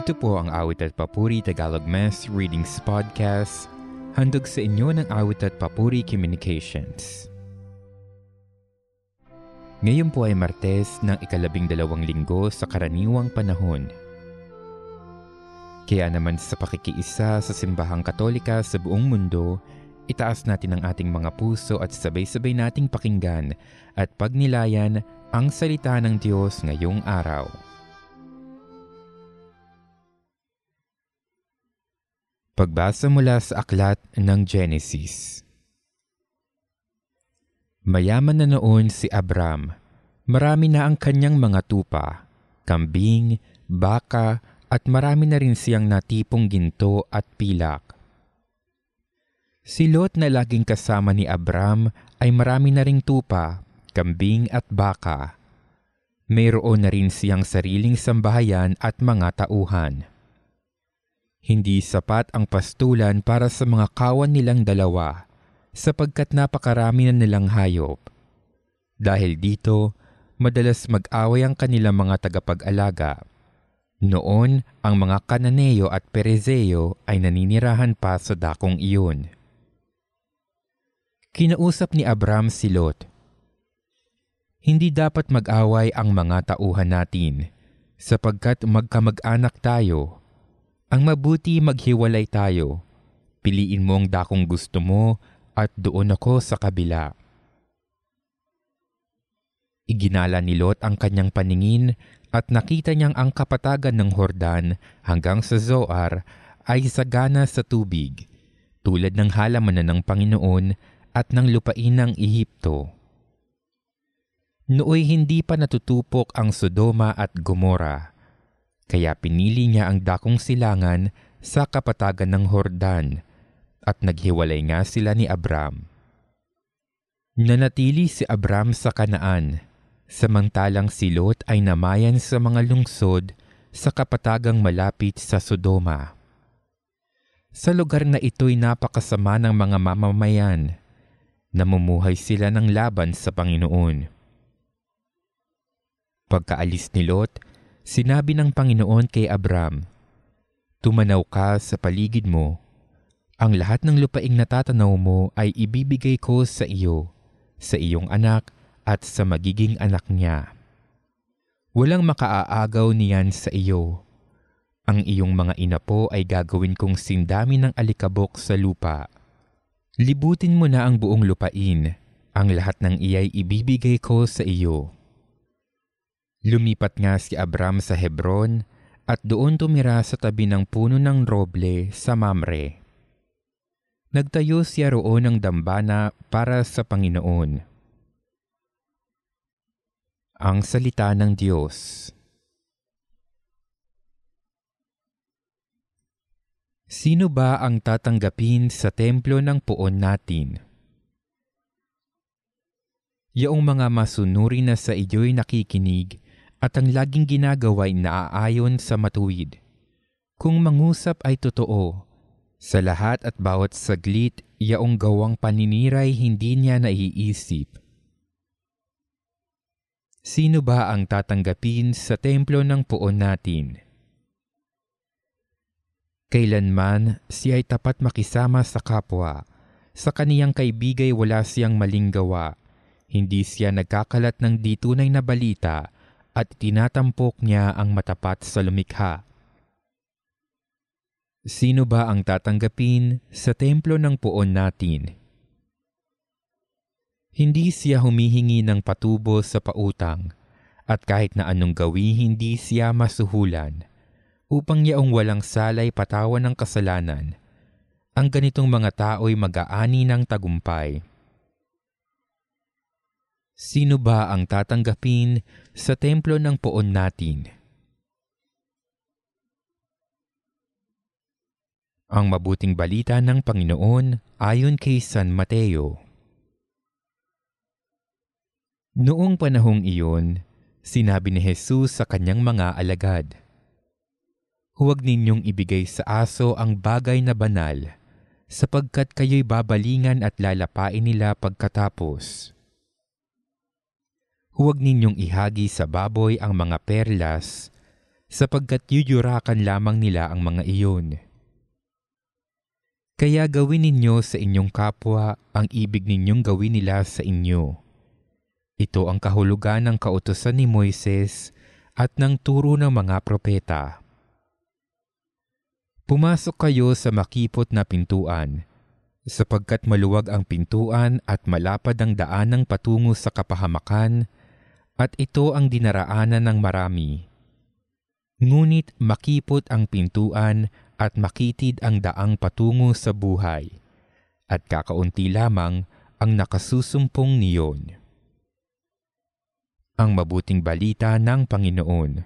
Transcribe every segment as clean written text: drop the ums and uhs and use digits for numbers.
Ito po ang Awit at Papuri Tagalog Mass Readings Podcast, handog sa inyo ng Awit at Papuri Communications. Ngayon po ay Martes ng 12 linggo sa karaniwang panahon. Kaya naman sa pakikiisa sa Simbahang Katolika sa buong mundo, itaas natin ang ating mga puso at sabay-sabay nating pakinggan at pagnilayan ang salita ng Diyos ngayong araw. Pagbasa mula sa aklat ng Genesis. Mayaman na noon si Abram. Marami na ang kanyang mga tupa, kambing, baka, at marami na rin siyang natipong ginto at pilak. Si Lot na laging kasama ni Abram ay marami na ring tupa, kambing at baka. Mayroon na rin siyang sariling sambahayan at mga tauhan. Hindi sapat ang pastulan para sa mga kawan nilang dalawa sapagkat napakarami na nilang hayop. Dahil dito, madalas mag-away ang kanilang mga tagapag-alaga. Noon, ang mga Kananeo at Perezeo ay naninirahan pa sa dakong iyon. Kinausap ni Abram si Lot. Hindi dapat mag-away ang mga tauhan natin sapagkat magkamag-anak tayo. Ang mabuti maghiwalay tayo. Piliin mo ang dakong gusto mo at doon ako sa kabila. Iginala ni Lot ang kanyang paningin at nakita niyang ang kapatagan ng Jordan hanggang sa Zoar ay sagana sa tubig, tulad ng halamanan ng Panginoon at ng lupain ng Ehipto. Nooy hindi pa natutupok ang Sodoma at Gomora. Kaya pinili niya ang dakong silangan sa kapatagan ng Jordan at naghiwalay nga sila ni Abram. Nanatili si Abram sa Kanaan, samantalang si Lot ay namayan sa mga lungsod sa kapatagang malapit sa Sodoma. Sa lugar na ito'y napakasama ng mga mamamayan. Namumuhay sila ng laban sa Panginoon. Pagkaalis ni Lot, sinabi ng Panginoon kay Abram, "Tumanaw ka sa paligid mo. Ang lahat ng lupaing natatanaw mo ay ibibigay ko sa iyo, sa iyong anak at sa magiging anak niya. Walang makaaagaw niyan sa iyo. Ang iyong mga inapo ay gagawin kong sindami ng alikabok sa lupa. Libutin mo na ang buong lupain. Ang lahat ng iyay ibibigay ko sa iyo." Lumipat nga si Abram sa Hebron at doon tumira sa tabi ng puno ng roble sa Mamre. Nagtayo siya roon ng dambana para sa Panginoon. Ang salita ng Diyos. Sino ba ang tatanggapin sa templo ng puon natin? Yaong mga masunuri na sa iyo'y nakikinig at ang laging ginagawa ay naaayon sa matuwid. Kung mangusap ay totoo, sa lahat at bawat saglit, yaong gawang paniniray hindi niya naiisip. Sino ba ang tatanggapin sa templo ng puon natin? Kailanman siya ay tapat makisama sa kapwa. Sa kaniyang kaibigay wala siyang maling gawa. Hindi siya nagkakalat ng di tunay na balita at tinatampok niya ang matapat sa lumikha. Sino ba ang tatanggapin sa templo ng puon natin? Hindi siya humihingi ng patubo sa pautang at kahit na anong gawi hindi siya masuhulan upang yaong walang salay patawan ng kasalanan. Ang ganitong mga tao'y mag-aani ng tagumpay. Sino ba ang tatanggapin sa templo ng puon natin? Ang mabuting balita ng Panginoon ayon kay San Mateo. Noong panahong iyon, sinabi ni Jesus sa kanyang mga alagad, "Huwag ninyong ibigay sa aso ang bagay na banal, sapagkat kayo'y babalingan at lalapain nila pagkatapos. Huwag ninyong ihagi sa baboy ang mga perlas, sapagkat yuyurakan lamang nila ang mga iyon. Kaya gawin ninyo sa inyong kapwa ang ibig ninyong gawin nila sa inyo. Ito ang kahulugan ng kautusan ni Moises at ng turo ng mga propeta. Pumasok kayo sa makipot na pintuan, sapagkat maluwag ang pintuan at malapad ang daanang patungo sa kapahamakan, at ito ang dinaraanan ng marami. Ngunit makipot ang pintuan at makitid ang daang patungo sa buhay, at kakaunti lamang ang nakasusumpong niyon. Ang mabuting balita ng Panginoon.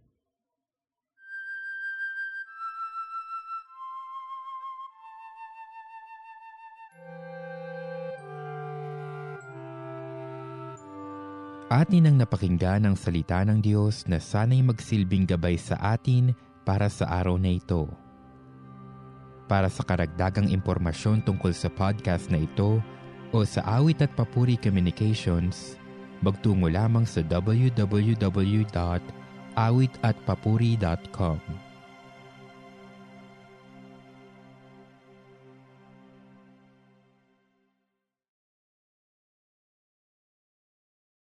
Atin ang napakinggan ang salita ng Diyos na sana'y magsilbing gabay sa atin para sa araw na ito. Para sa karagdagang impormasyon tungkol sa podcast na ito o sa Awit at Papuri Communications, magtungo lamang sa www.awitatpapuri.com.